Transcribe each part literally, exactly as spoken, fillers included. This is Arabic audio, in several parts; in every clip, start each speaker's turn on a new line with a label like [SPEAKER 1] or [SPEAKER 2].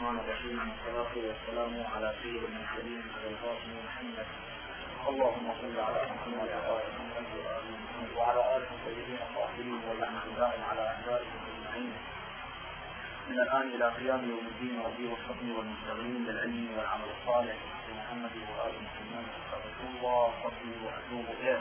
[SPEAKER 1] الرحمن الرحيم، والصلاة والسلام على سيد المرسلين القاسم محمد. اللهم صل على محمد وعلى آله الطيبين الطاهرين ولعنة الله على أعدائهم أجمعين من الآن إلى قيام يوم الدين. ربي وفقني والمستغنين للعلم والعمل الصالح محمد وآل محمد. استغفر الله ربي وأتوب إليه.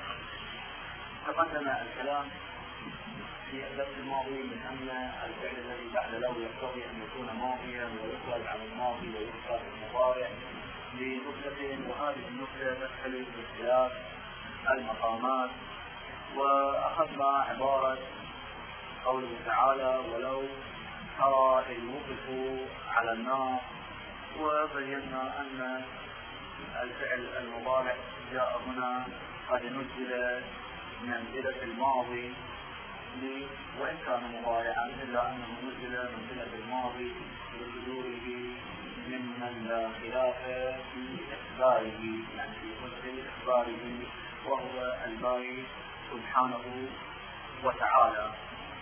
[SPEAKER 1] تقدم الكلام في الدرس الماضي من أن الفعل الذي بعد لو يقتضي أن يكون ماضيا ويخرج عن الماضي ويخرج المضارع بنكتة، وهذه النكتة تختلف باختلاف المقامات. وأخذنا عبارة قوله تعالى ولو ترى إذ وقفوا على النار، وبينا أن الفعل المضارع جاء هنا قد نزل منزلة الماضي وإن كان مضارعا، إلا أنه نزل منزلة الماضي لصدوره ممن لا خلاف في إخباره، يعني في حسن إخباره، وهو الباري سبحانه وتعالى.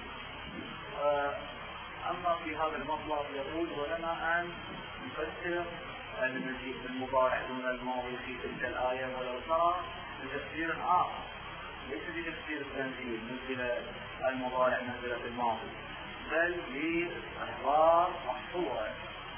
[SPEAKER 1] أما في هذا المطلب يقول ولنا أن نفسر المجيء بالمضارع دون الماضي في تلك الآية ولو ترى بتفسير آخر، ليس بتفسير التنزيل نزل المضارع منزلة الماضي، بل بإحضار الصورة،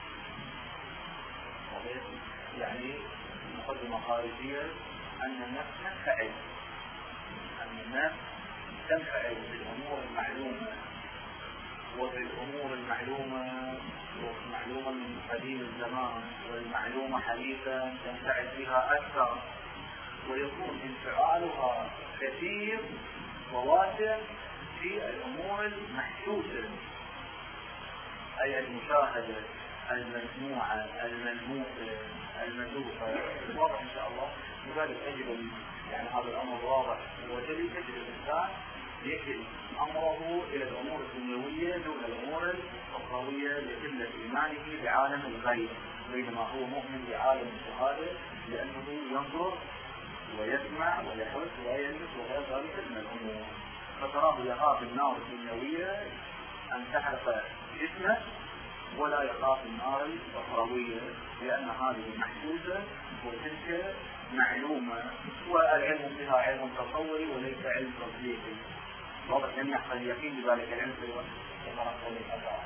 [SPEAKER 1] يعني مقدمة خارجية أن النفس تنفعل أن النفس تنفعل بالأمور المعلومة وبالأمور المعلومة والمعلومة من قديم الزمان والمعلومة حديثا تنفعل بها أكثر، ويكون انفعالها كثير وواسع في الأمور المحسوسة، أي المشاهدة المسموعة الملموسة المذوقة. واضح إن شاء الله. لذلك يجب يعني هذا الأمر واضح وجلي، يجب الإنسان يكل أمره إلى الأمور الدنيوية دون الأمور الأخروية لقلة إيمانه بعالم الغيب، بينما هو مؤمن بعالم الشهادة لأنه ينظر ويسمع ويحس ويلمس وغير ذلك من الأمور. فتراه يخاف النار الدنيوية أن تحرق جسمه ولا يخاف النار الأخروية، لأن هذه محسوسة وتلك معلومة، والعلم بها علم تصوري وليس علم تصديقي. واضح أن يحصل اليقين بذلك العلم ويترقب الأثار.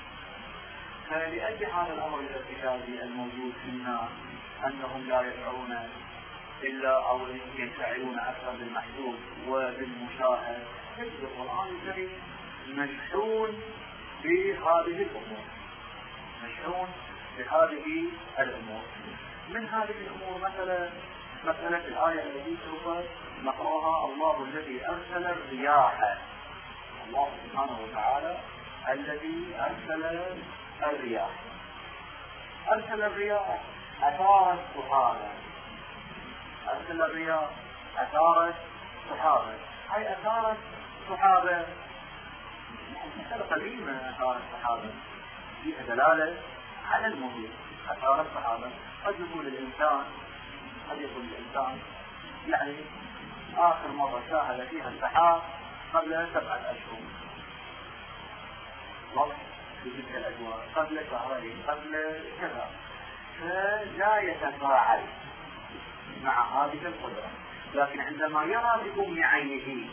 [SPEAKER 1] فلأجل هذا الأمر الارتكازي الموجود فينا أنهم لا يشعرون إلا أو ينفعلون أكثر بالمحسوس وبالمشاهد، يجب القرآن الكريم مشحون بهذه الأمور، مشحون بهذه الأمور. من هذه الأمور مثلا مسألة الآية التي سوف نقرأها، الله الذي أرسل الرياح، الله سبحانه وتعالى الذي أرسل الرياح، أرسل الرياح أثارت سحابا، أرسل الرياح أثارت سحابا، أي أثارت سحابا، مسألة قديمة. أثارت سحابا فيها دلالة على المحيط. أثارت سحابا قد يقول الإنسان قد يقول الإنسان يعني آخر مرة شاهد فيها السحاب قبل سبعة أشهر، وقت في تلك الأجواء قبل شهرين قبل كذا، فلا يتفاعل مع هذه القدرة. لكن عندما يرى بأم عينه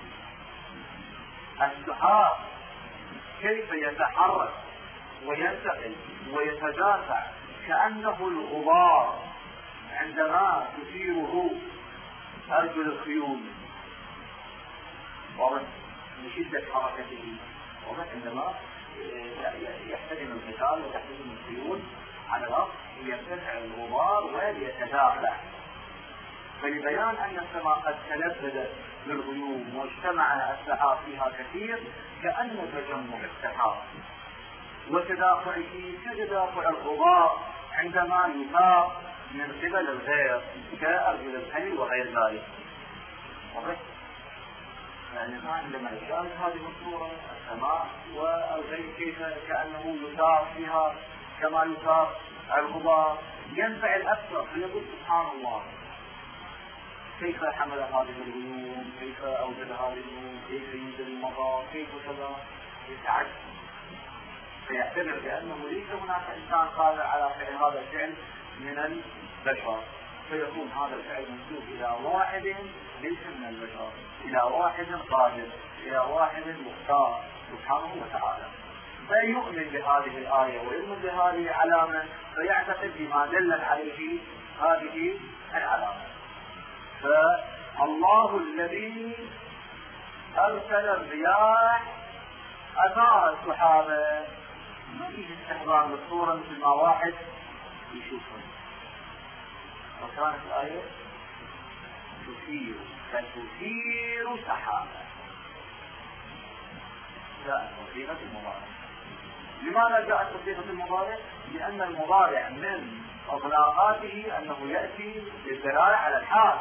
[SPEAKER 1] السحاب كيف يتحرك وينتقل ويتدافع كأنه الغبار عندما تثيره أرجل الخيول، ومن شدة حركته، ومن عندما يحتدم القتال وتحتدم الخيول على الأرض يرتفع الغبار ويتدافع. فلبيان أن السماء قد تلبدت بالغيوم واجتمع السحاب فيها كثير كأن تجمع السحاب وتدافعه كتدافع الغبار عندما يثار من قبل الغير كأرجل الخيل وغير ذلك. يعني عندما يشاهد هذه الصورة السماء والغير كيف كأنه يثار فيها كما يثار الغبار ينفعل أكثر، فيقول سبحان الله كيف حمل هذه الغيوم، كيف أوجد هذه الغيوم، كيف ينزل المطر، كيف كذا، يتعجب. فيعتبر بأنه ليس هناك إنسان قادر على فعل هذا الفعل من البشر، فيكون هذا الفعل منسوب إلى واحد ليس من البشر، إلى واحد قادر، إلى واحد مختار سبحانه وتعالى. فيؤمن بهذه الآية ويؤمن بهذه العلامة، فيعتقد بما دلت عليه هذه العلامة. فالله الذي أرسل الرياح أثار السحابة، ما فيه استحضار بالصورة مثل ما واحد يشوفه. وكانت الآية تثير فتثير سحابة، جاءت صيغة المضارع. لماذا جاءت صيغة المضارع؟ لأن المضارع من أغلاقاته أنه يأتي للدلالة على الحال،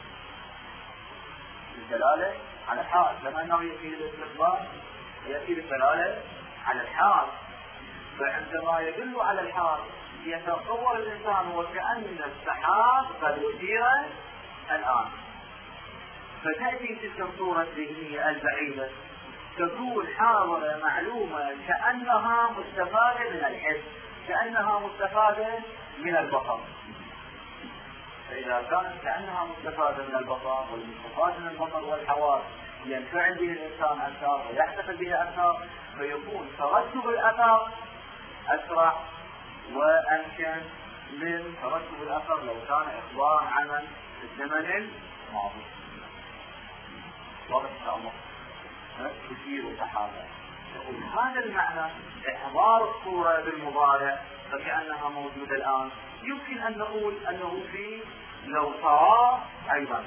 [SPEAKER 1] للدلالة على الحال، لما أنه يأتي للاستخبار يأتي للدلالة على الحال. فعندما يدل على الحال يتصور الإنسان وكأن السحاب قد أثير الآن، فتأتي تلك الصورة الذهنية البعيدة تكون حاضرة معلومة كأنها مستفادة من الحس، كأنها مستفادة من البصر. فإذا كانت كأنها مستفادة من البصر والمستفاد من البصر والحواس ينفعل به الإنسان أكثر ويحتفل به أكثر، فيكون ترتب الأثر أسرع وأمكن من ترتب الأثر لو كان إخبار عمل في الزمن الماضي. واضح إن شاء الله. تثير سحابة. هذا المعنى إحضار الصورة بالمضارع فكأنها موجودة الآن. يمكن أن نقول أنه في لو ترى أيضا،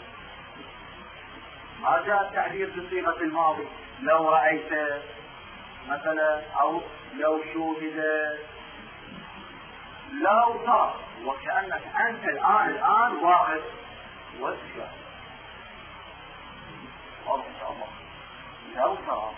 [SPEAKER 1] ما جاء التعبير بصيغة الماضي لو رأيت مثلا أو لو شوهد، لو ترى، وكأنك أنت الآن الآن واقف وتشاهد. واضح إن شاء الله. لو ترى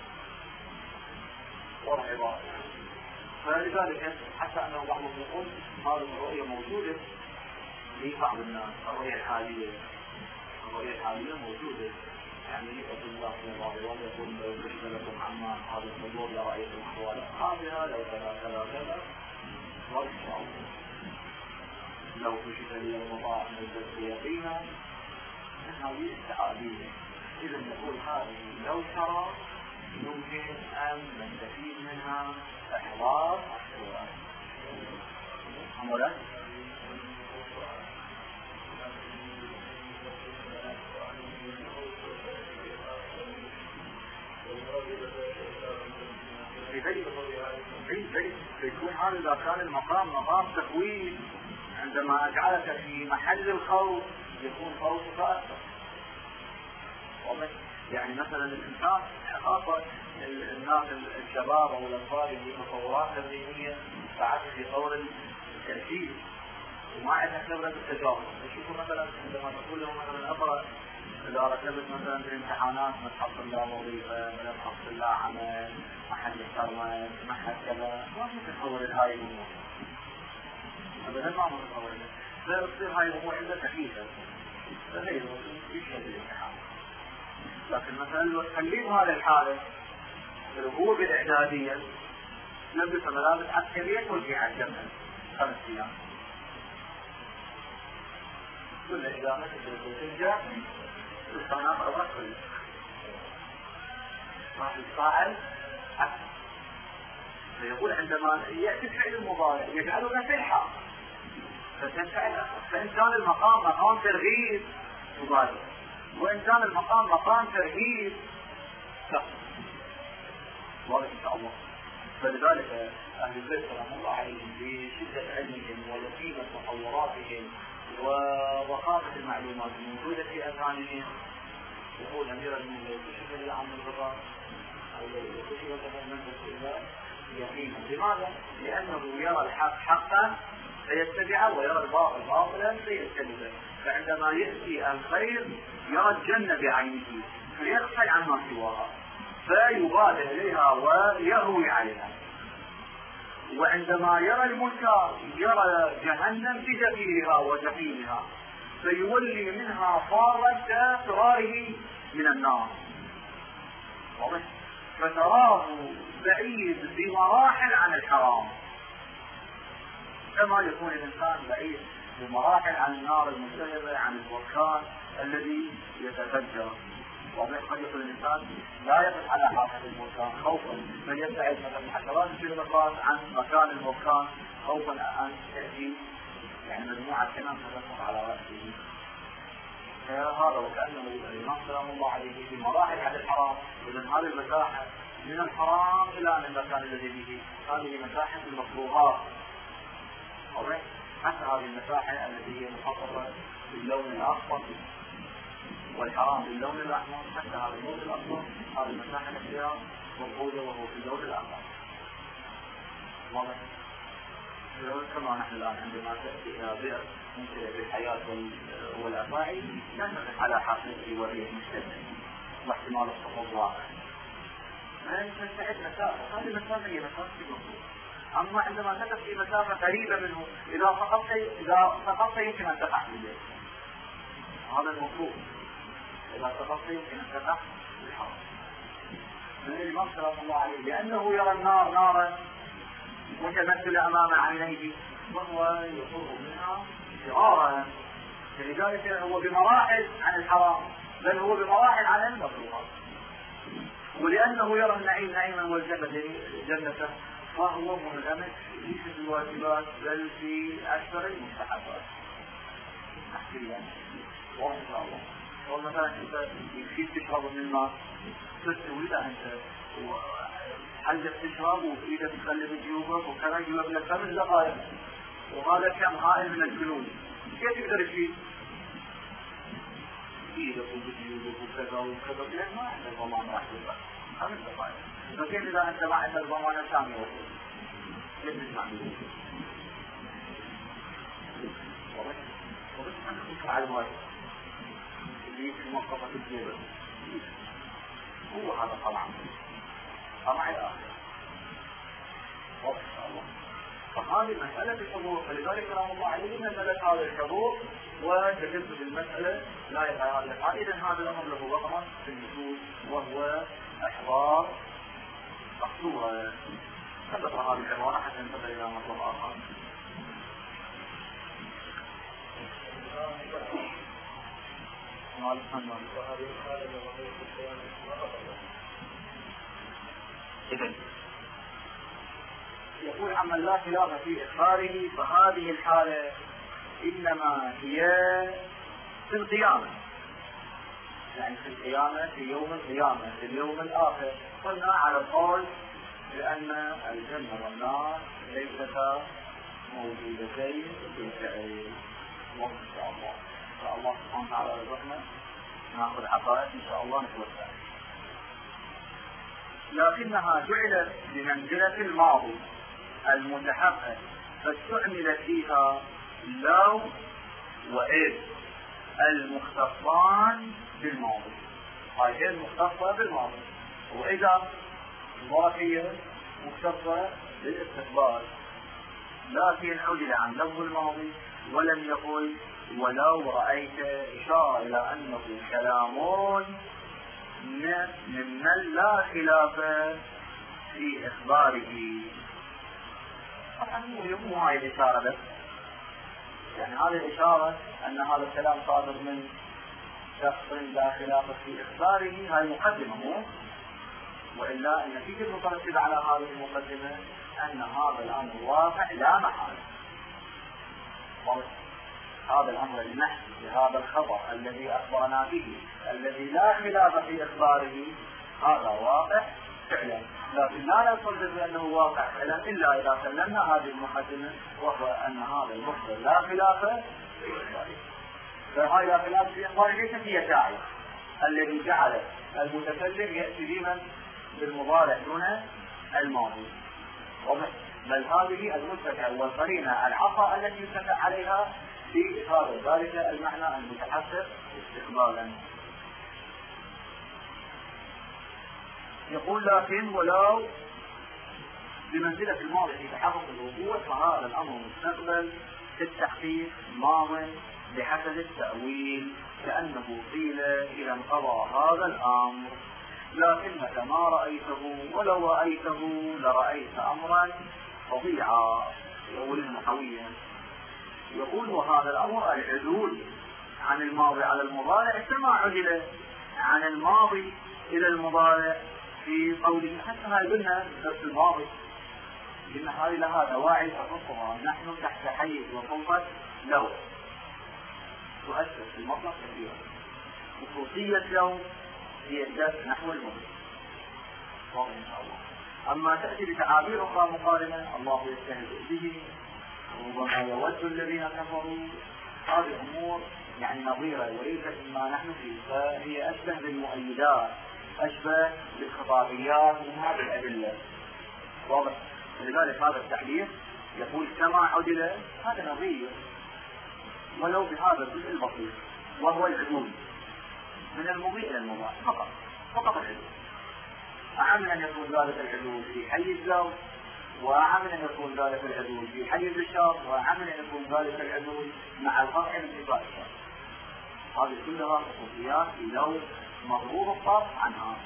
[SPEAKER 1] واضح عبارة. فلذلك حتى أنه بعضهم يقول هذه الرؤية موجودة لبعض الناس، الرؤية الحالية الرؤية الحالية موجودة، يعني يقول الله في بعض الوقت يقول لو كشف لكم عما هذا الصدور لرأيتم أحوالا هذه لو كذا كذا كذا. واضح إن شاء الله. لو كشف لي المطاع نزلت يقينا من هذه التعابير. إذا نقول هذه لو ترى يمكن أن نستفيد منها إحضار الصورة. أولا يكون هذا إذا كان المقام مقام تخويف، عندما أجعلك في محل الخوف يكون خوفك أكثر. يعني مثلا الإنسان خاصة الناس الشباب أو الأطفال اللي تصورات ذهنية بعد في طور التركيز وما عندها خبرة التجارب، يشوفوا مثلا عندما تقول لهم مثلا أقرأ إذا ركبت مثلا في الامتحانات ما تحصل لا وظيفة ما تحصل لا عمل ما حد يحترمك ما حد كذا، ما متصور هاي الأمور أبدا، ما متصور. فتصير هاي الأمور عندها تخيفة فهي يشهد الامتحان. لكن مثلا لو تخليه هذا الحالة هو بالإعدادية لبس ملابس عسكرية والجي على الجبهة خمس أيام كل إجابة ترجع الصناعة أولا كله ما يتفاعل أكثر. فيقول عندما يأتي فعل المضارع يجعله نفعها فتنفعل أكثر. فإن كان المقام مقام ترغيب مضارع وإن كان المقام مقام ترهيب كفر. واضح إن شاء الله. فلذلك أهل البيت رحمه الله عليهم بشدة علمهم ولطيفة تصوراتهم وضخامة المعلومات الموجودة في أذهانهم يقول أمير المؤمنين لو كشف لي عن الغطاء أو لو كشف من تسئل يقينا. لماذا؟ لأنه يرى الحق حقا فيتبعه ويرى الباطل باطلا فيجتنبه. فعندما يأتي الخير يرى الجنة بعينه فيغفل عما سواها فيبادر إليها ويهوي عليها. وعندما يرى المنكر يرى جهنم بجحيمها وجحيمها فيولي منها فارا كفراره من النار. واضح؟ فتراه بعيد بمراحل عن الحرام، كما يكون الإنسان بعيد بمراحل عن النار الملتهبة، عن البركان الذي يتفجر. وقد يكون الإنسان لا يقف على حافة البركان خوفا، بل يبتعد مثلا عشرات الكيلومترات عن مكان البركان خوفا أن تأتي يعني مجموعة كمان تسقط على رأسه. هذا وكأنه الإمام سلام الله عليه في مراحل عن الحرام. إذن هذه المساحة من الحرام إلى المكان الذي به، هذه مساحة المطلوبات. حتى هذه المساحة التي هي مخصصة باللون الأخضر والحرام باللون الأحمر، حتى هذا اللون الأخضر هذه المساحة الاختيار موجودة وهو في اللون الأحمر. واضح؟ كما نحن الآن عندما تأتي إلى بئر ممكن بالحياة والأفاعي لا نقف على حافته وهي مشتدة واحتمال السقوط واقع. ما نستعد مسافة، هذه المسافة هي مسافة المطلوب. أما عندما تقف في مسافة قريبة منه إذا سقطت إذا سقطت يمكن أن تقع في الليل. هذا المطلوب. إذا سقطت يمكن أن تقع في الحرام. من الإمام صلى الله عليه لأنه يرى النار نارا متمثلة أمام عينيه وهو يخرج منها فرارا، فلذلك هو بمراحل عن الحرام بل هو بمراحل عن المطلوبات. ولأنه يرى النعيم نعيما والجنة جنة فهو منغمس ليس في الواجبات بل في أكثر المستحبات. أحكي لك واضح إن شاء الله. ومثلا أنت يكفيك تشرب من الماء تستوي لا أنت حلقة تشرب وإيدك تقلب جيوبك وكذا يجيب لك خمس دقائق وهذا كم هائل من الجنون، كيف تقدر تفيد؟ إيدك وجيوبك وكذا وكذا كذا ما عندك ضمان راح تبقى خمس دقائق. فكيف إذا أنت ما عندك ضمان ثاني وصول؟ كيف تسمع بيه؟ وبس وبس أنت تدخل على الواجب اللي في منطقة الجيبة هو هذا طبعا طبعا الآخر. واضح إن شاء الله. فهذه مسألة الحضور، فلذلك رحمه الله عليه نزلت هذا الحضور وتجسد المسألة لا يتعارض لها. إذن هذا الأمر له بقرة في النصوص وهو إحضار مقصورة. ثبت هذه العبارة حتى ننتقل إلى مطلب آخر. يقول عمن لا خلاف في إخباره فهذه الحالة إنما هي في القيامة، يعني في القيامة في يوم القيامة في اليوم الآخر. قلنا على القول بأن الجنة والنار ليستا موجودتين في الفعل. وإن شاء الله إن شاء الله سبحانه وتعالى رزقنا نأخذ عقائد إن شاء الله نتوسع. لكنها جعلت بمنزلة الماضي المتحقق فاستعملت فيها لو وإذ المختصان بالماضي. هاي المختصة بالماضي، وإذا ظرفية مختصة بالاستقبال، لكن عدل عن لفظ الماضي ولم يقل ولو رأيت إشارة إلى أنه كلام ممن لا خلاف في إخباره. طبعا مو هاي الإشارة بس، يعني هذه الإشارة أن هذا الكلام صادر من شخص لا خلاف في إخباره هاي مقدمة مو، وإلا النتيجة المترتبة على هذه المقدمة أن هذا الأمر واقع لا محالة. هذا الأمر المحض بهذا الخبر الذي أخبرنا به الذي لا خلاف في إخباره هذا واقع فعلا، لكن لا نقول بأنه واقع فعلا إلا إذا سلمنا هذه المقدمة وهو أن هذا المخبر لا خلاف في إخباره. فهذا لا خلاف في إخباره ليست هي داعية الذي جعل المتكلم يأتي بمن بالمضارع دون الماضي، بل هذه المتكة والقرينة العصا التي يتكى عليها في إخبار ذلك المعنى المتحقق استقبالا. يقول لكن ولو بمنزلة الماضي في تحقق الوقوع فهذا الأمر مستقبل في التحقيق ماض بحسب التأويل كأنه قيل إذا انقضى هذا الأمر لكنك ما رأيته، ولو رأيته لرأيت أمرا فظيعا. يقول النحوية، يقول وهذا الأمر العدول عن الماضي على المضارع كما عدل عن الماضي إلى المضارع في قوله. حتى هاي قلنا الدرس الماضي إن هذه لها دواعي تخصها، نحن تحت حيز وسلطة لو تؤثر في المطلق كثيرا. خصوصية لو هي الدرس نحو المضي واضح إن شاء الله. أما تأتي بتعابير أخرى مقارنة، الله يستهزئ به، ربما يود الذين كفروا، هذه أمور يعني نظيرة وليست ما نحن فيه، فهي أشبه بالمؤيدات، أشبه بالخطابيات من هذه الأدلة واضح. ولذلك هذا التعبير يقول كما عدل، هذا نظير ولو بهذا الجزء البسيط، وهو العدول من المضي إلى المضارع فقط، فقط العدول. أعمل أن يكون ذلك العدول في حيز لو، وأعمل أن يكون ذلك العدول في حيز الشرط، وأعمل أن يكون ذلك العدول مع القطع من صفات الشرط. هذه كلها خصوصيات لو مضروب الطرف عنها.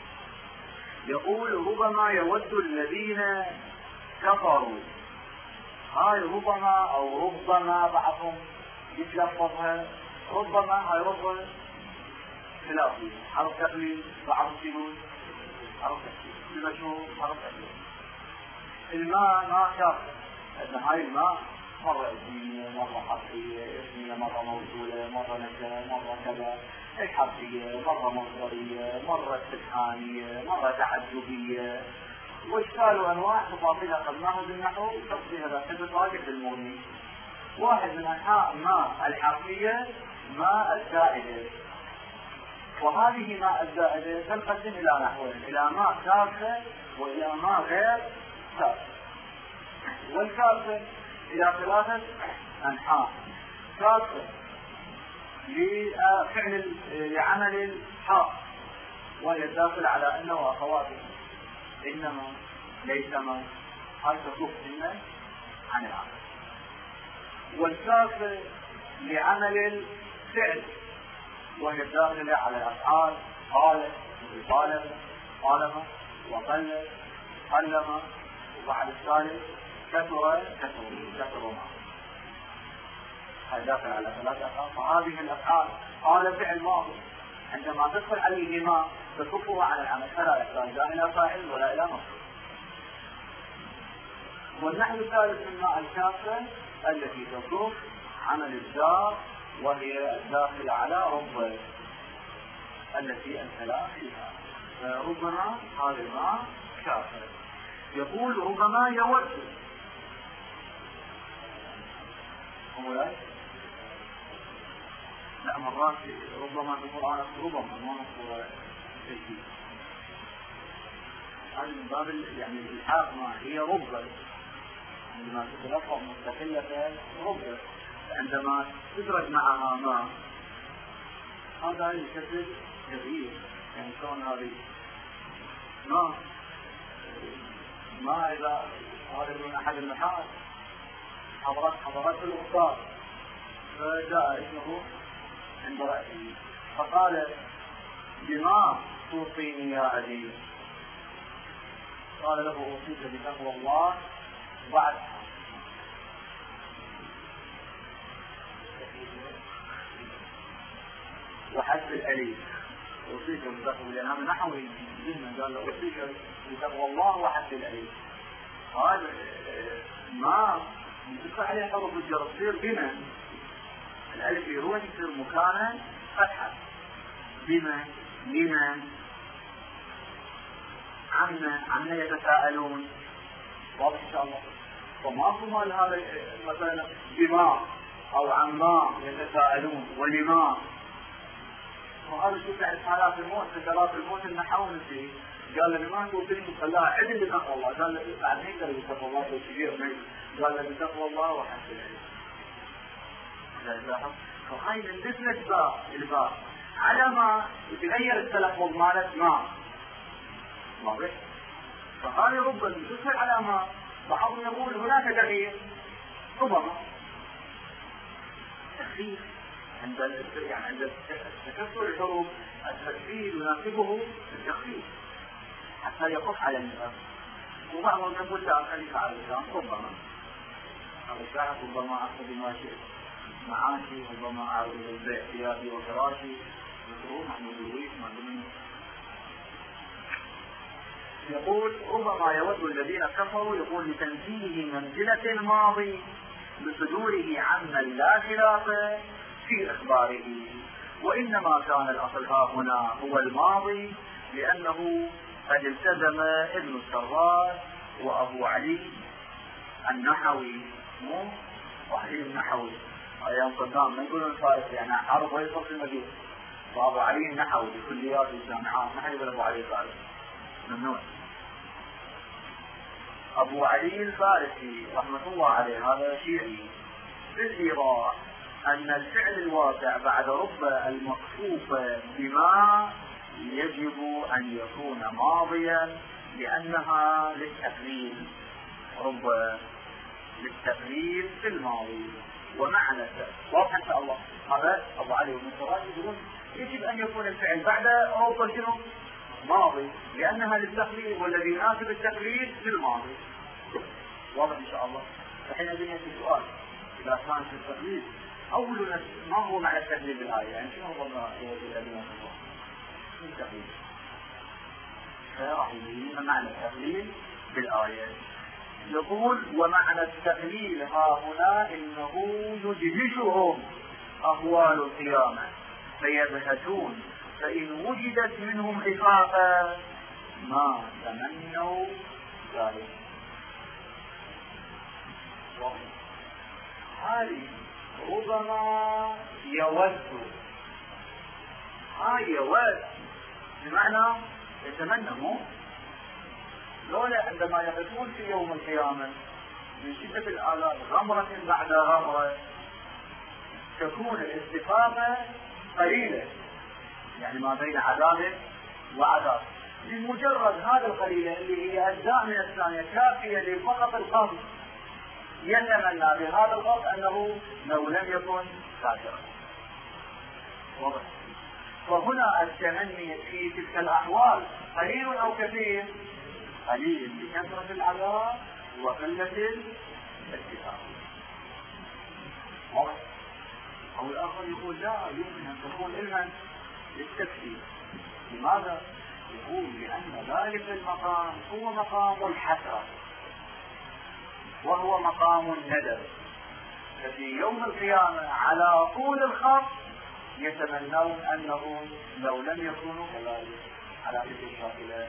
[SPEAKER 1] يقول ربما يود الذين كفروا، هاي ربما أو ربما بعضهم يتلفظها ربما، هاي ربما خلافي حرف تقليل، بعض يقول حرف تقليل، المشهور حرف تقليل. الماء ما شرط أن هاي الماء مرة اسمية، مرة حرفية، اسمية مرة موصولة، مرة نكرة، مرة كذا، الحرفية مرة مصدرية، مرة استفهامية، مرة تعجبية، واشكال وانواع تفاصيل اخذناها بالنحو تفصيل هذا كله راجع بالمغني. واحد من انحاء ما الحرفية ما الزائدة، وهذه ما الزائدة تنقسم الى نحوين، الى ما كافة والى ما غير كافة. والكافة الى ثلاثة انحاء: كافة لفعل لعمل الحرف وهي الداخل على انه واخواته، انما ليسما، هاي تصف إن عن العمل. والكافة لعمل الفعل وهي الداخلة على الافعال، قال وطالب طالما وقل قلما، وبعد الثالث كثر كثر كثر معه، هاي داخل على ثلاث افعال. فهذه الافعال قال فعل ماضي عندما تدخل عليه ما تصفه على العمل، فلا يحتاج لا الى فاعل ولا الى مفعول. والنحو الثالث من ماء الكافة التي تصف عمل الجار وهي الداخل على رب التي انتلا فيها. ربما هذا الماء كافة. يقول ربما يود، أولا لا مرات ربما في القرآن ربما ما نصر شيء، هذا من باب يعني الإلحاق ما هي ربما عندما تتلفظ مستقلة ربما، عندما تدرج معها ما هذا يشكل كبير. يعني شلون هذه ما ما إذا هذا من أحد المحال حضرت حضرت الأستاذ فجاء اسمه عند رأسه فقال بما توصيني يا أبي؟ قال له أوصيك بتقوى الله بعد وحسب الأليف. أوصيك بتقوى، لأن هذا نحوي جدا، قال له أوصيك بتقوى الله وحسب الأليف. قال ما يدخل عليه حرف الجر تصير بما، الألف يروح يصير مكانه فتحة، بما لما عما عما يتساءلون، واضح إن شاء الله. فما فهم هذا مثلا بما أو عما يتساءلون ولما، وهذا شو تعرف حالات الموت، سكرات الموت النحوي فيه. قال له بما توصيني خلاها عدل بتقوى الله، قال له بعد هيك بتقوى الله كبير منه، قال له بتقوى الله وحسب العلم. فهاي من نسبة باء الباء على ما يتغير التلفظ مالت ما واضح. فهاي ربما تدخل على ما، بعضهم يقول هناك تغيير ربما تخفيف عند يعني عند تكسر الحروف التكفير يناسبه التخفيف حتى يقف على الناس. وبعضهم يقول لا خليك على اللسان ربما على الساعة ربما أخذ بما شئت معاشي ربما أعرض البيع ثيابي وفراشي يقولون محمود الويس معلومين. يقول ربما يود الذين كفروا يقول لتنزيه منزلة الماضي بصدوره عما لا خلاف في إخباره، وإنما كان الأصل ها هنا هو الماضي لأنه قد التزم ابن السراج وأبو علي النحوي مو وعلي النحوي أيام صدام ما يقولون الفارس يعني عرض ويصل في المدينة وأبو علي النحوي بكليات الجامعات ما حد يقول أبو علي الفارس ممنوع. أبو علي الفارسي رحمة الله عليه هذا شيعي بالإيضاح أن الفعل الواقع بعد رب المخفوف بما يجب أن يكون ماضيا لأنها للتقليل رب للتقليل في الماضي ومعنى واضح إن شاء الله. هذا أبو علي بن السراج يقولون يجب أن يكون الفعل بعد رب شنو ماضي لأنها للتقليل والذي يناسب التقليل في الماضي. واضح إن شاء الله. الحين أبني في سؤال إذا كان في التقليد أول ما هو معنى التقليد بالآية يعني شنو هو الذين الله من التقليد فراح يبين معنى التقليد بالآية. يقول ومعنى التقليد ها هنا إنه يدهشهم أهوال القيامة فيبهتون فإن وجدت منهم إفاقة ما تمنوا ذلك. هذه ربما يود هاي يود بمعنى يتمنى مو لولا عندما يقفون في يوم القيامة من شدة الآلام غمرة بعد غمرة تكون الاستفاقة قليلة يعني ما بين عذاب وعذاب بمجرد هذا القليلة اللي هي أجزاء من الثانية كافية لفقط القلب يتمنى بهذا القلب أنه لو لم يكن كافرا. واضح. فهنا التمني في تلك الأحوال قليل أو كثير قليل بكثرة العذاب وقلة الاتفاق. واضح. أو الآخر يقول لا يمكن أن تكون علما للتفسير. لماذا؟ يقول لأن ذلك المقام هو مقام الحسرة وهو مقام الندر ففي يوم القيامة على طول الخط يتمنون أنه لو لم يكونوا كذلك على تلك الشاكلة.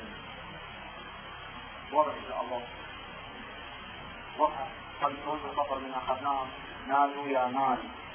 [SPEAKER 1] واضح إن شاء الله. واضح. قد كنت الخطر من أخذناه نالوا يا مال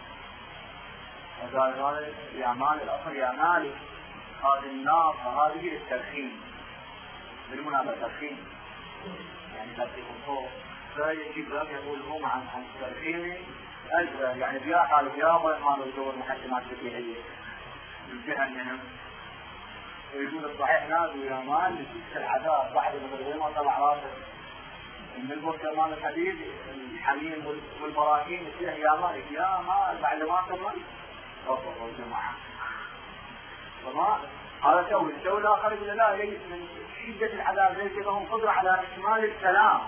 [SPEAKER 1] وقال يا مال الأصل يا مال هذه النار فهذه الترخيم بالمناسبة ترخيم يعني ترخيم الصوت فيجب ذلك يقول هم عن عن الترخيم أجل يعني بيا حال بيا ما نقول محكمات فقهية الجهل منهم ويقول الصحيح نادوا يا مال لتلك العذاب بعد ما طلع راسه من البركمان الحديد الحميم والبراكين يصيح يا مال يا مال بعد ما كمل رفضوا الجماعة وما هذا سوي السوي الآخر يقول لا ليس من شدة العذاب ليس لهم قدرة على إكمال الكلام.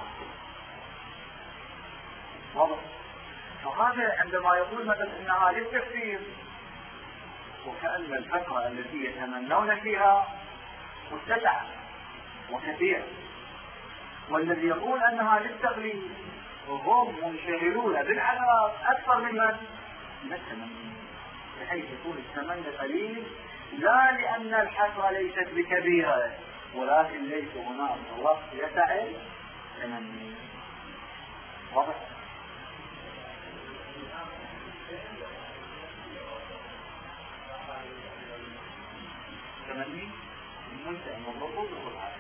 [SPEAKER 1] واضح. فهذا عندما يقول مثلا إنها للتكفير وكأن الفترة التي يتمنون فيها متسعة وكثيرة والذي يقول أنها للتغليب وهم منشغلون بالعذاب أكثر من من التمني بحيث يكون التمني قليل لا لأن الحسرة ليست بكبيرة ولكن ليس هناك وقت يسعى تمني. واضح. تمني المنتهى المضبوط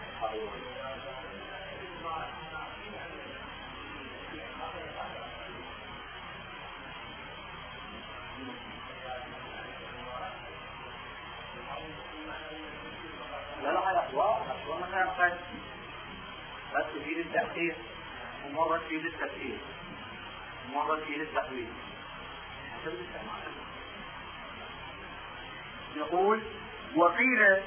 [SPEAKER 1] لا لا هذا أحوال أحوال ما كان بس تفيد التأخير ومرة تفيد التأخير ومرة تفيد التأويل حسب الاستعمال. يقول وقيل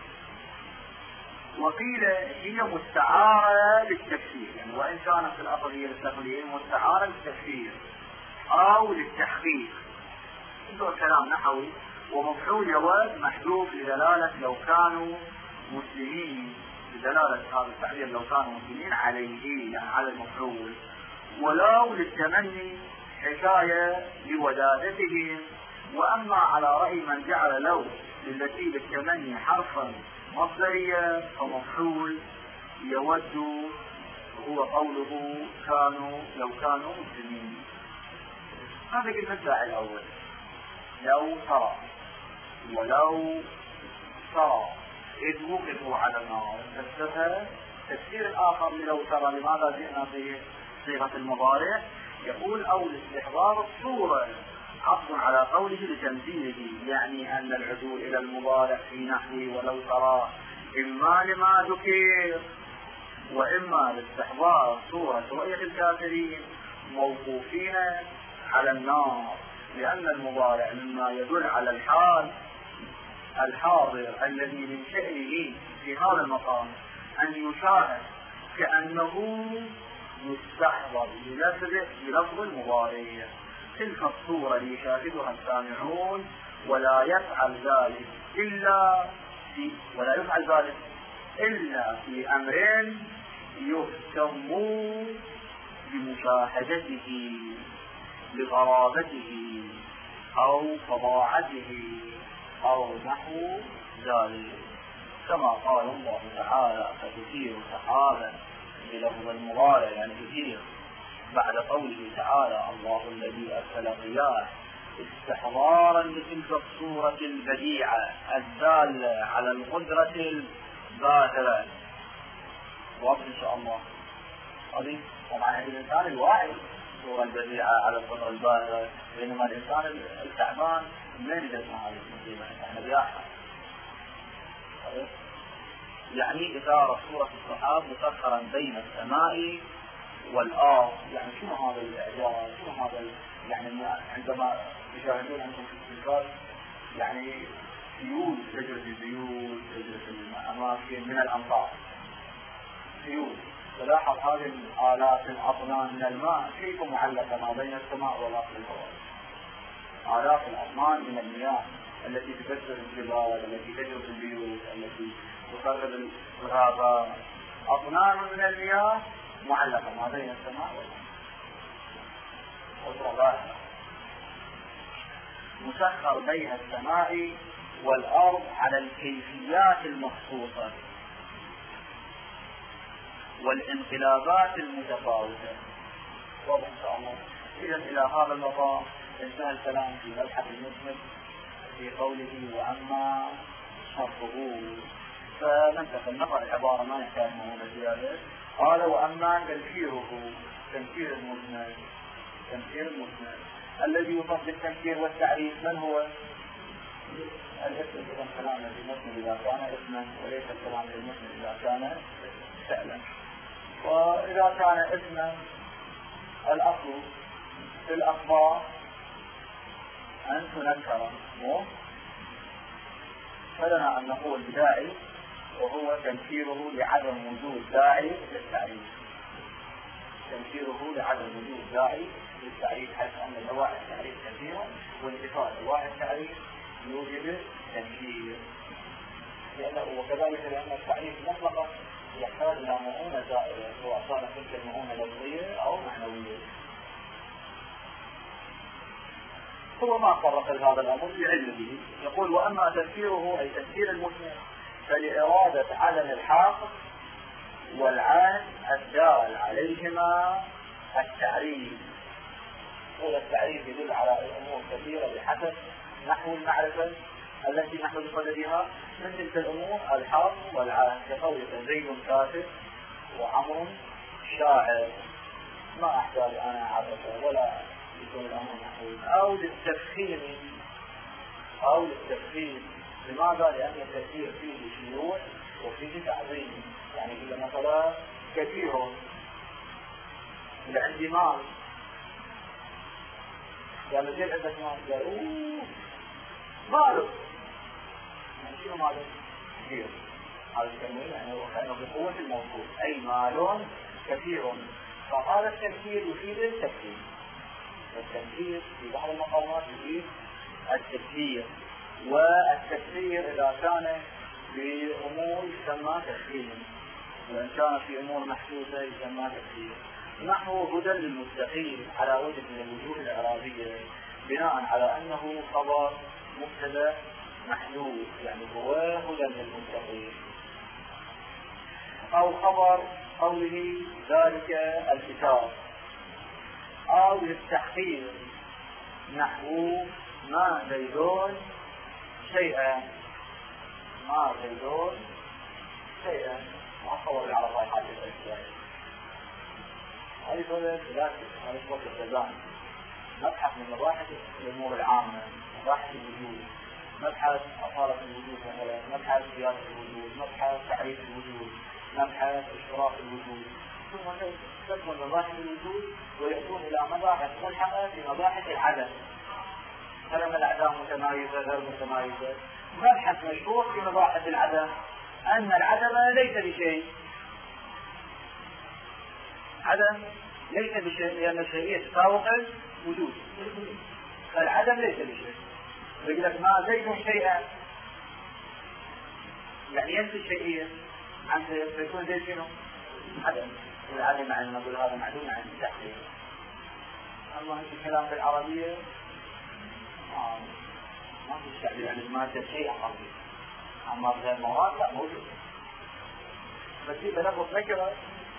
[SPEAKER 1] وقيل هي مستعارة للتفسير، يعني وإن كانت في الأصل هي للتقليل مستعارة للتفسير أو للتحقيق، هذا كلام نحوي. ومفعول يود محذوف لدلالة لو كانوا مسلمين، لدلالة هذا التعبير لو كانوا مسلمين عليه، يعني على المفعول. ولو للتمني حكاية لودادتهم. وأما على رأي من جعل لو التي للتمني حرفا مصدرية فمفعول يود هو قوله كانوا لو كانوا مسلمين. هذا المدعي الأول لو ترى ولو ترى إذ وقفوا على النار، فسرها تفسير آخر لو ترى. لماذا جئنا في صيغة المضارع؟ يقول أو لاستحضار الصورة، عطف على قوله لتمثيله، يعني أن العدول إلى المضارع في نحو ولو ترى إما لما ذكر وإما لاستحضار صورة رؤية الكافرين موقوفين على النار، لأن المضارع مما يدل على الحال الحاضر الذي من شأنه في هذا المقام أن يشاهد كأنه يستحضر بلفظ المضارع. تلك الصورة يشاهدها السامعون ولا يفعل ذلك إلا في ولا يفعل ذلك إلا في أمر يهتم بمشاهدته لغرابته أو فظاعته أو نحو ذلك، كما قال الله تعالى فتثير سحابا بلفظ المضارع، يعني تثير بعد قوله تعالى الله الذي أرسل الرياح استحضارا لتلك الصورة البديعة الدالة على القدرة الباهرة. واضح إن شاء الله. هذه طبعا الإنسان الواعي الصورة البديعة على القدرة الباهرة، بينما الإنسان التعبان ما يجد هذه المصيبة، احنا رياحة. يعني إثارة صورة السحاب مسخرا بين السماء والآر، يعني شنو هذا الإعجاز؟ شنو هذا يعني عندما تشاهدون أنتم في التلفاز يعني سيول تجري في البيوت، تجري في الأماكن من الأمطار، سيول تلاحظ هذه الآلاف الأطنان من الماء كيف معلقة ما بين السماء والأرض الهواء. آلاف الأطنان من المياه التي تكسر الجبال، التي تجري في البيوت، التي تخرب الغابات، أطنان من المياه معلقة ما بين السماء والأرض، مسخر بين السماء والأرض على الكيفيات المخصوصة والانقلابات المتفاوتة. واضح إن شاء الله. إذا إلى هذا المقام انتهى الكلام في مبحث المسند في قوله وأما شرطه، فننتقل نقرأ العبارة ما يحتاج منها زيادة. قال وأما تنكيره، تنكير المسند، تنكير المسند الذي يوصف بالتنكير والتعريف من هو؟ الاسم إذا كلام المسند إذا كان اسما، وليس الكلام المسند إذا كان فعلا. وإذا كان اسما الأصل في الأخبار أن تنكر، فلنا أن نقول بداعي وهو تنكيره لعدم وجود داعي للتعريف، تنكيره لعدم وجود داعي للتعريف، حيث أن دواعي التعريف كثيرة وانتفاء دواعي التعريف يوجب تنكير، لأنه وكذلك لأن التعريف مطلقا يحتاج إلى مؤونة زائدة سواء كانت تلك المؤونة لفظية أو معنوية. هو ما فرق هذا الأمر بعلمه. يقول وأما تفسيره أي تفسير المسند فلإرادة عدم الحاق والعين الدال عليهما التعريف. والتعريف يدل على أمور كثيرة بحسب نحو المعرفة التي نحن بصددها. من تلك الأمور الحاق والعين، كقولك زيد كاتب وعمر شاعر، ما أحتاج أنا أعرفه ولا يكون الأمر نحوي. أو للتفخيم، أو للتفخيم. لماذا؟ لأن التفسير فيه شيوع وفيه تعظيم. يعني إذا مثلا كثير إذا عندي مال، قال زين عندك مال، قال أوه ماله، شنو ماله؟ كثير. هذا التنوين يعني كأنه بقوة الموصول، أي مال كثير. فهذا التنكير يفيد التكثير. التنكير في بعض المقامات يفيد التكثير، والتكثير إذا كان بأمور يسمى تكثير، وإن كان في أمور محسوسة يسمى تكثير. نحو هدى للمتقين على وجه من الوجوه الإعرابية بناء على أنه خبر مبتدأ محذوف، يعني هو هدى للمتقين، أو خبر قوله ذلك الكتاب، أو للتحقيق نحو ما زيدون شيئا، ما زيدون شيئا، ما خبر على رايحات الأشياء. هذه هو ثلاثة، هذه هو التزام. مبحث من مباحث الأمور العامة، مباحث الوجود، مبحث أصالة الوجود مثلا، مبحث زيادة الوجود، مبحث تعريف الوجود، مبحث اشتراك الوجود، ثم تدخل مباحث الوجود ويأتون إلى مباحث ملحقة في مباحث العدم. هل الأعدام متمايزة غير متمايزة؟ مبحث مشهور في مباحث العدم أن العدم ليس بشيء، عدم ليس بشيء، لأن الشيئية تساوق الوجود، فالعدم ليس بشيء. يقول لك ما زيد شيئا، يعني ينفي الشيئية عن يكون زيد شنو؟ عدم. العدم معنى نقول هذا معلوم عن التحقيق. أما هذا الكلام بالعربية آه. ما في الشعب يعني المادة شيء عربي، أما بهذا المواد لا موجود. بس يبقى لفظ نكرة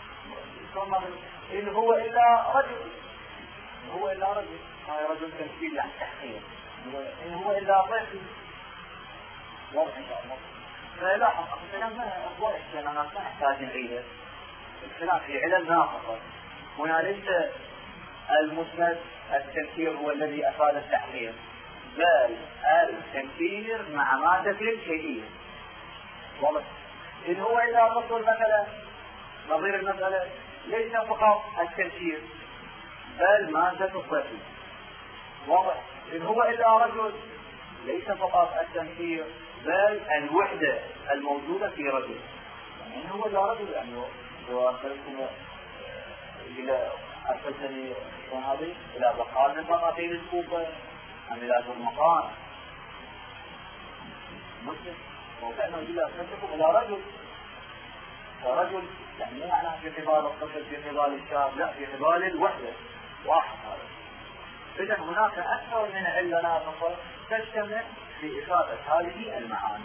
[SPEAKER 1] إن هو إلا رجل، هو إلا رجل، هذا رجل تمثيل عن التحقيق، إن هو إلا طفل. واضح إن شاء الله. فلاحظ الكلام ما هو إحسان، أنا ما أحتاج نعيده. الكلام في علم ناقصة. هنا ليس المسند التنكير هو الذي أفاد التحقيق، بل التنكير مع مادة الشيئية. واضح. إن هو إلا رجل مثلا، نظير المسألة ليس فقط التنكير بل مادة الطفل. واضح. إن هو إلا رجل ليس فقط التنكير بل الوحدة الموجودة في رجل. يعني هو إلا رجل، يعني هو أرسلتني إلى أرسلتني هذه إلى بقال من بقاتين الكوفة أم إلى المقام مسلم، وكأنه إلى أرسلتكم إلى رجل. فرجل يعني مو معناه في قبال الطفل، في قبال الشاب، لا، في قبال الوحدة واحد. هذا إذا هناك أكثر من علة ناقصة تجتمع في إفادة هذه المعاني.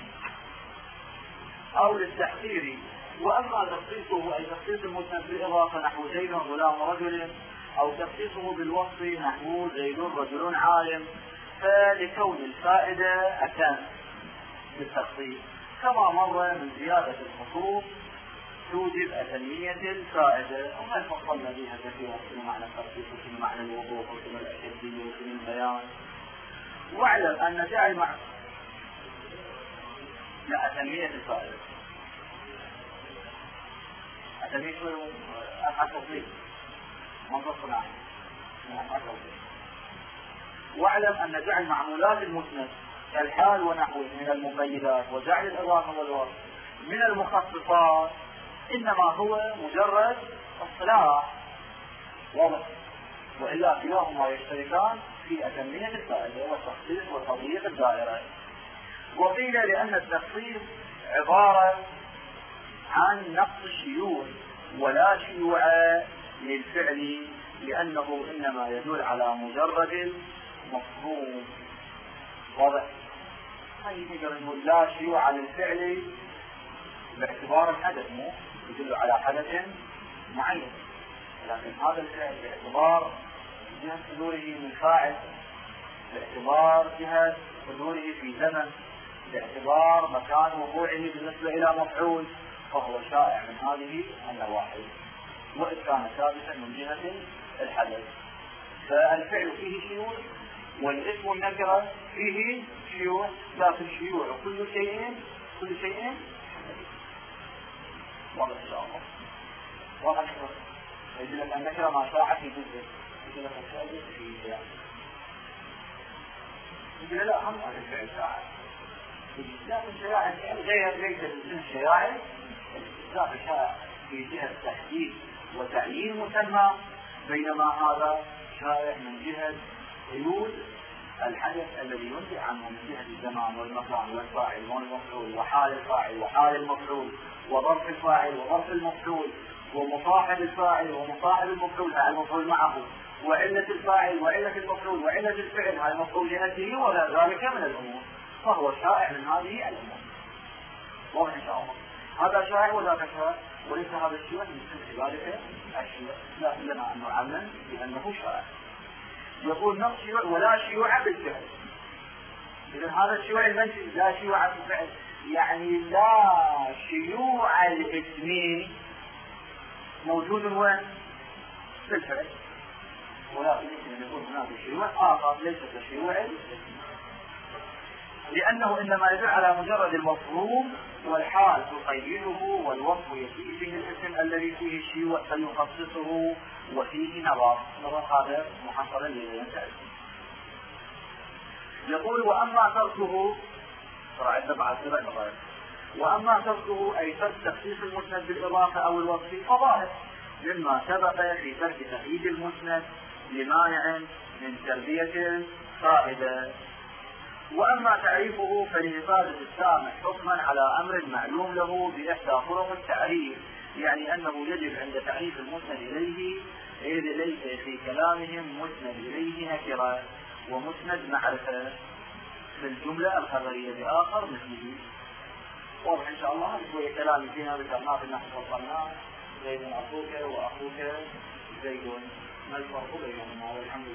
[SPEAKER 1] أو للتحقير. وأما تخصيصه أي تخصيص المسند بالإضافة نحو زيد غلام رجل، أو تخصيصه بالوصف نحو زيد رجل عالم، فلكون الفائدة أتم بالتخصيص، كما مر من زيادة الخصوص توجب أتمية الفائدة، وما فصلنا بها كثيرا في معنى التخصيص وفي معنى الوضوح وفي الأشدية وفي البيان. واعلم أن جعل مع لا أتمية الفائدة، أتمية أفعى تصليح منظر صناعي. واعلم أن جعل معمولات المسند كالحال ونحوه من المقيدات وجعل الإضافة والوصف من المخصصات إنما هو مجرد اصطلاح. واضح. وإلا كلاهما يشتركان في أتمية الفائدة والتخصيص وتضييق الدائرة. وقيل لأن التخصيص عبارة عن نقص الشيوع ولا شيوع للفعل، لأنه إنما يدل على مجرد المفهوم. واضح. هاي نقدر نقول لا شيوع للفعل باعتبار الحدث، مو يدل على حدث معين، لكن هذا الفعل باعتبار جهة حضوره من فاعل، باعتبار جهة حضوره في زمن، باعتبار مكان وقوعه بالنسبة إلى مفعول، فهو شائع من هذه النواحي، وإذ كان ثابتا من جهة الحدث. فالفعل فيه شيوع والاسم النكرة فيه شيوع، لكن شيوع كل شيء كل شيء واضح إن شاء الله. واضح. يجب أن النكرة ما شاع في جزء، يجب أن تشاهد في شيء. يجب لا أهم أن الفعل شاع، الاستثناء من شرائع غير ليس من شرائع الاستثناء شائع في جهة تحديد وتعيين مسمى، بينما هذا شائع من جهة قيود الحدث الذي ينتج عنه من جهة الزمان والمكان والفاعل والمفعول وحال الفاعل وحال المفعول وظرف الفاعل وظرف المفعول ومصاحب الفاعل ومصاحب المفعول هذا المفعول معه وعلة الفاعل وعلة المفعول وعلة الفعل هذا المفعول جهته ولا ذلك من الأمور، فهو شائع من هذه الأمور. واضح إن شاء الله. هذا شائع وذاك شائع، وليس هذا الشيء من ذلك الشيء، لا لنا أن نعلم بأنه شائع. يقول نفس شيوع ولا شيوع بالفعل. إذن هذا الشيوع المنفي لا شيوع بالفعل، يعني لا شيوع الاسم موجود وين؟ في الفعل، ولكن يمكن أن يكون هناك شيوع آخر ليس كشيوع الاسم، لأنه إنما يدل على مجرد المفهوم والحال تقيده والوصف يفيه به الاسم الذي فيه الشيوع فيخصصه وفيه نظر نظر هذا محصلا للإنسان. يقول وأما تركه وأما تركه أي ترك تخصيص المسند بالإضافة أو الوصف فظاهر مما سبق في ترك تقييد المسند لمانع من تربية القاعدة. وأما تعريفه فلإفادة السامع حكما على أمر معلوم له بإحدى طرق التعريف، يعني أنه يجب عند تعريف المسند إليه إذ ليس في كلامهم مسند إليه نكرة ومسند معرفة في الجملة الخبرية بآخر مثله. واضح إن شاء الله. شوية كلام فيها ذكرناه في النحو وصلناه زيد أخوك وأخوك زيد، ما الفرق بينهما والحمد لله.